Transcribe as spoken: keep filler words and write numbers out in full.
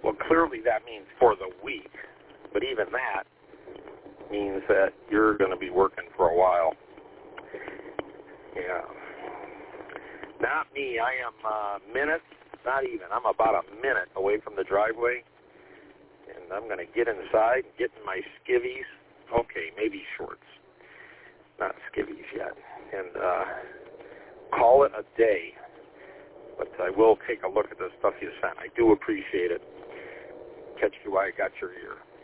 Well, clearly that means for the week, but even that means that you're going to be working for a while. Yeah. Not me. I am uh, minutes, not even. I'm about a minute away from the driveway, and I'm going to get inside and get in my skivvies. Okay, maybe shorts. Not skivvies yet. And uh, call it a day. But I will take a look at the stuff you sent. I do appreciate it. Catch you while I got your ear.